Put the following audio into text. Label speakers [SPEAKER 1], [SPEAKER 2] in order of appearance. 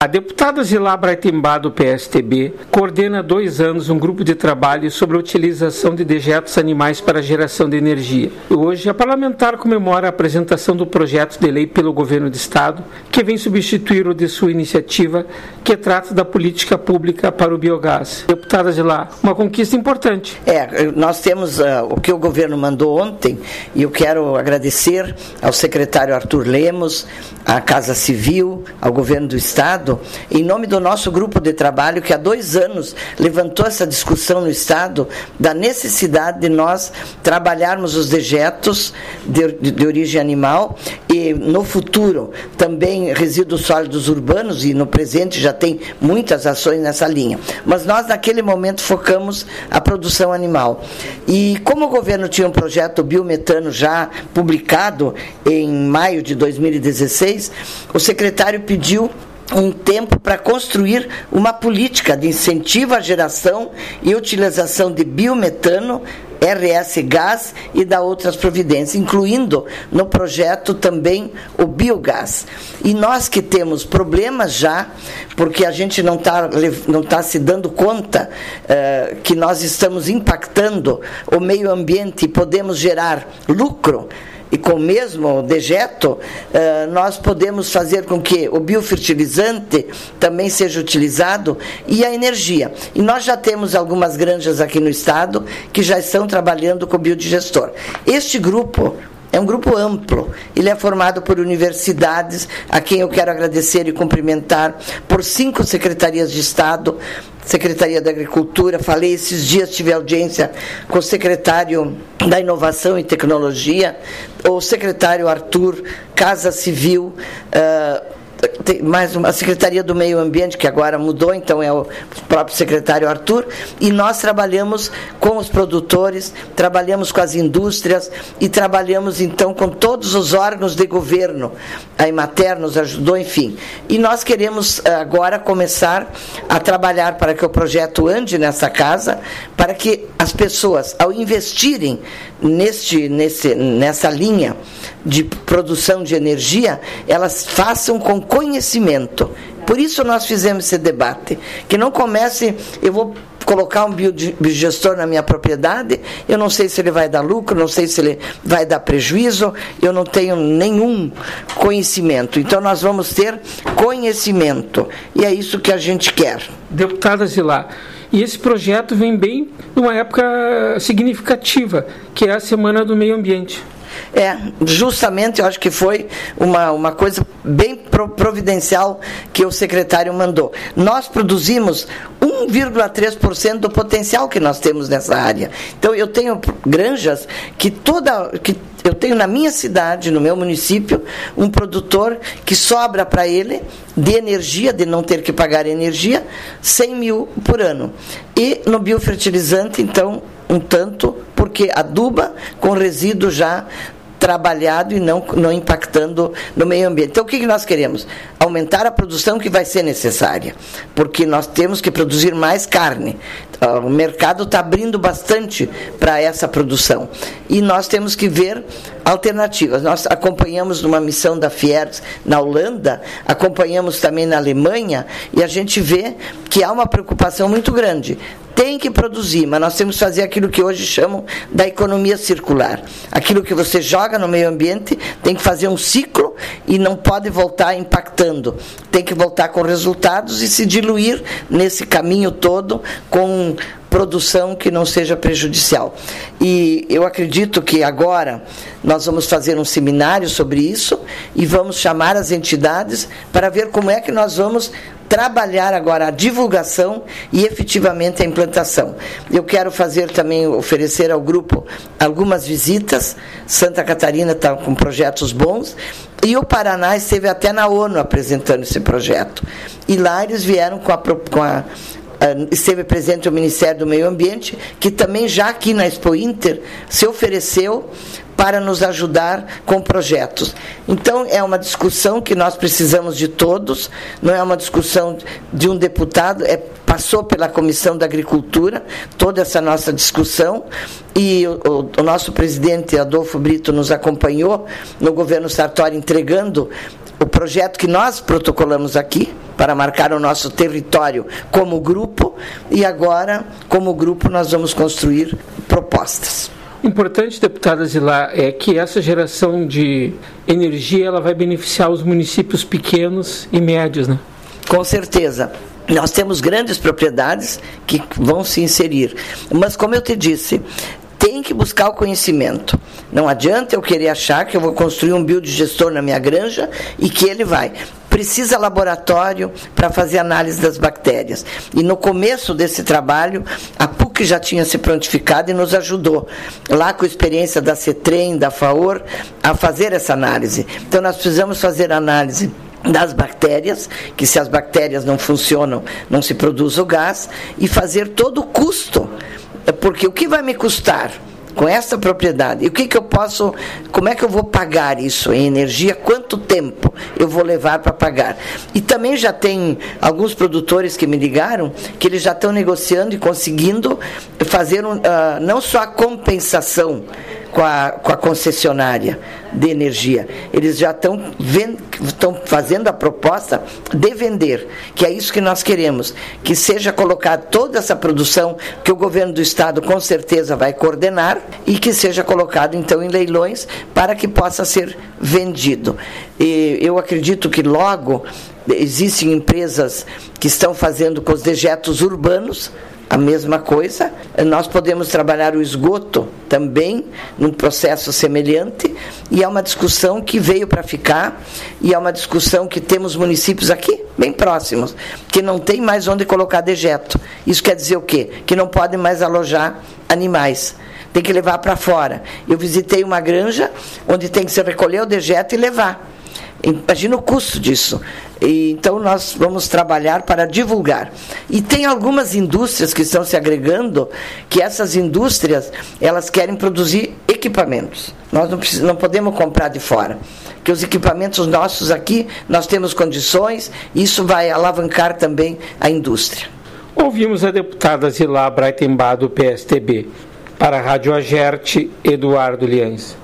[SPEAKER 1] A deputada Zilá Braitembá, do PSTB, coordena há 2 anos um grupo de trabalho sobre a utilização de dejetos animais para a geração de energia. Hoje, a parlamentar comemora a apresentação do projeto de lei pelo governo do Estado, que vem substituir o de sua iniciativa, que trata da política pública para o biogás. Deputada Zilá, uma conquista importante.
[SPEAKER 2] Nós temos o que o governo mandou ontem, e eu quero agradecer ao secretário Arthur Lemos, à Casa Civil, ao governo do Estado, em nome do nosso grupo de trabalho, que há 2 anos levantou essa discussão no Estado da necessidade de nós trabalharmos os dejetos de origem animal e, no futuro, também resíduos sólidos urbanos, e no presente já tem muitas ações nessa linha. Mas nós, naquele momento, focamos a produção animal. E como o governo tinha um projeto biometano já publicado em maio de 2016, o secretário pediu um tempo para construir uma política de incentivo à geração e utilização de biometano, RS gás e da outras providências, incluindo no projeto também o biogás. E nós que temos problemas já, porque a gente não tá se dando conta que nós estamos impactando o meio ambiente e podemos gerar lucro, e com o mesmo dejeto, nós podemos fazer com que o biofertilizante também seja utilizado e a energia. E nós já temos algumas granjas aqui no Estado que já estão trabalhando com o biodigestor. Este grupo é um grupo amplo, ele é formado por universidades, a quem eu quero agradecer e cumprimentar, por 5 secretarias de Estado, Secretaria da Agricultura. Falei esses dias, tive audiência com o secretário da Inovação e Tecnologia, o secretário Arthur, Casa Civil, tem mais uma Secretaria do Meio Ambiente, que agora mudou, então é o próprio secretário Arthur, e nós trabalhamos com os produtores, trabalhamos com as indústrias e trabalhamos então com todos os órgãos de governo. A Emater nos ajudou, enfim. E nós queremos agora começar a trabalhar para que o projeto ande nessa casa, para que as pessoas, ao investirem nessa linha de produção de energia, elas façam com conhecimento. Por isso nós fizemos esse debate, que não comece, eu vou colocar um biodigestor na minha propriedade, eu não sei se ele vai dar lucro, não sei se ele vai dar prejuízo, eu não tenho nenhum conhecimento. Então nós vamos ter conhecimento, e é isso que a gente quer.
[SPEAKER 1] Deputada Zilá, e esse projeto vem bem numa época significativa, que é a Semana do Meio Ambiente.
[SPEAKER 2] Justamente, eu acho que foi uma coisa bem providencial que o secretário mandou. Nós produzimos 1,3% do potencial que nós temos nessa área. Então, eu tenho granjas que eu tenho na minha cidade, no meu município, um produtor que sobra para ele de energia, de não ter que pagar energia, 100 mil por ano. E no biofertilizante, então, um tanto, porque aduba com resíduo já trabalhado e não impactando no meio ambiente. Então, o que nós queremos? Aumentar a produção que vai ser necessária, porque nós temos que produzir mais carne. O mercado está abrindo bastante para essa produção. E nós temos que ver alternativas. Nós acompanhamos numa missão da Fiergs na Holanda, acompanhamos também na Alemanha, e a gente vê que há uma preocupação muito grande. Tem que produzir, mas nós temos que fazer aquilo que hoje chamam da economia circular. Aquilo que você joga no meio ambiente tem que fazer um ciclo e não pode voltar impactando. Tem que voltar com resultados e se diluir nesse caminho todo com produção que não seja prejudicial. E eu acredito que agora nós vamos fazer um seminário sobre isso e vamos chamar as entidades para ver como é que nós vamos trabalhar agora a divulgação e efetivamente a implantação. Eu quero fazer também, oferecer ao grupo algumas visitas. Santa Catarina está com projetos bons e o Paraná esteve até na ONU apresentando esse projeto. E lá eles vieram esteve presente o Ministério do Meio Ambiente, que também já aqui na Expo Inter se ofereceu para nos ajudar com projetos. Então, é uma discussão que nós precisamos de todos, não é uma discussão de um deputado, passou pela Comissão da Agricultura, toda essa nossa discussão, e o nosso presidente Adolfo Brito nos acompanhou no governo Sartori entregando o projeto que nós protocolamos aqui, para marcar o nosso território como grupo, e agora, como grupo, nós vamos construir propostas.
[SPEAKER 1] Importante, deputada Zilá, é que essa geração de energia ela vai beneficiar os municípios pequenos e médios, né?
[SPEAKER 2] Com certeza. Nós temos grandes propriedades que vão se inserir. Mas, como eu te disse, tem que buscar o conhecimento. Não adianta eu querer achar que eu vou construir um biodigestor na minha granja e que ele vai. Precisa laboratório para fazer análise das bactérias. E no começo desse trabalho, a PUC já tinha se prontificado e nos ajudou, lá com a experiência da CETREM, da FAOR, a fazer essa análise. Então, nós precisamos fazer análise das bactérias, que se as bactérias não funcionam, não se produz o gás, e fazer todo o custo, porque o que vai me custar com essa propriedade, e o que eu posso, como é que eu vou pagar isso em energia, quanto tempo eu vou levar para pagar. E também já tem alguns produtores que me ligaram, que eles já estão negociando e conseguindo fazer não só a compensação com a concessionária de energia, eles já estão fazendo a proposta de vender, que é isso que nós queremos, que seja colocada toda essa produção, que o governo do estado com certeza vai coordenar, e que seja colocado então em leilões para que possa ser vendido. E eu acredito que logo existem empresas que estão fazendo com os dejetos urbanos a mesma coisa. Nós podemos trabalhar o esgoto também num processo semelhante, e é uma discussão que veio para ficar, e é uma discussão que temos municípios aqui, bem próximos, que não tem mais onde colocar dejeto. Isso quer dizer o quê? Que não podem mais alojar animais, tem que levar para fora. Eu visitei uma granja onde tem que se recolher o dejeto e levar. Imagina o custo disso. E, então nós vamos trabalhar para divulgar. E tem algumas indústrias que estão se agregando, que essas indústrias, elas querem produzir equipamentos. Nós não podemos comprar de fora, que os equipamentos nossos aqui, nós temos condições, e isso vai alavancar também a indústria.
[SPEAKER 1] Ouvimos a deputada Zilá Breitenbach, do PSTB. Para a Rádio Agerte, Eduardo Liães.